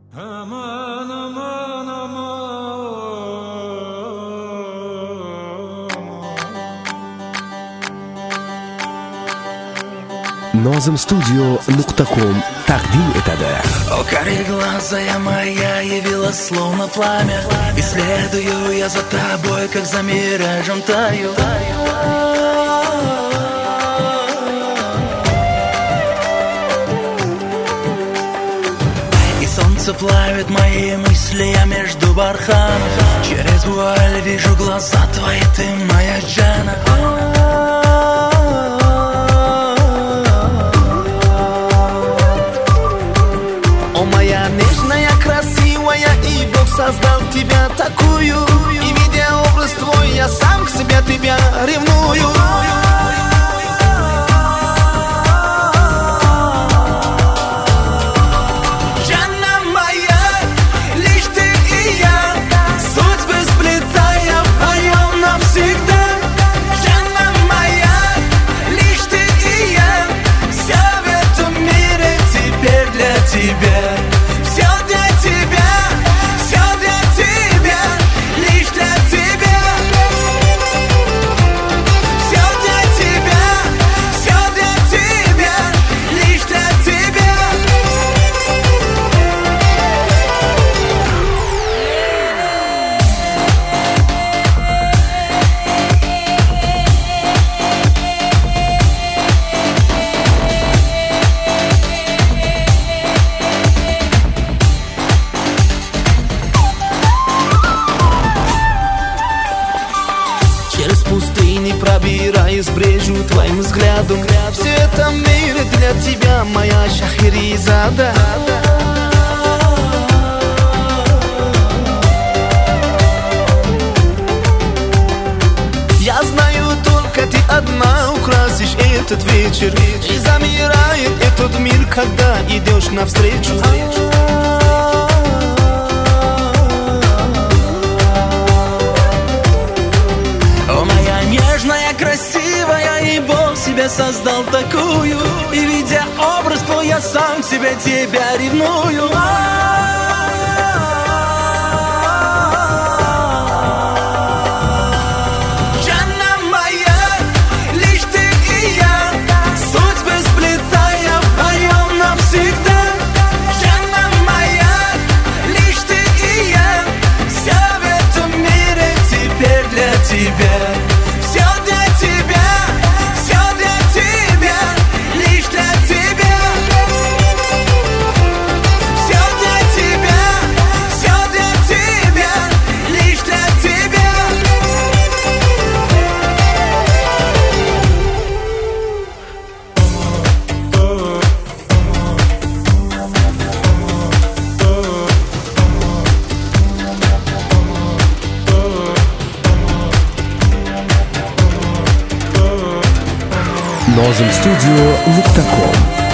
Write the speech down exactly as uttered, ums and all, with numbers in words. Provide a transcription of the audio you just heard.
Aman aman Nozim Studio nuqta com taqdim etadi. О, кореглазая моя явилась словно пламя, и следую я за тобой, как за миражем таю. И солнце плавит мои мысли, я между барханов. Через вуаль вижу глаза твои, ты моя Джана. Нежная, красивая, и Бог создал тебя такую. И видя образ твой, я сам к себе тебя ревную. Джанна моя, лишь ты и я, судьбы сплетая вдвоем навсегда. Джанна моя, лишь ты и я, все в этом мире теперь для тебя. Пробираясь брежу твоим взглядом, все это мир для тебя, моя Шахерезада. Я знаю, только ты одна украсишь этот вечер, и замирает этот мир, когда идешь навстречу. Нежная, красивая, и Бог себя создал такую. И видя образ твой, я сам к себе тебя ревную. Джанна моя, лишь ты и я, судьбы сплетая вдвоем навсегда. Джанна моя, лишь ты и я, все в этом мире теперь для тебя. Nozim Studio nuqta com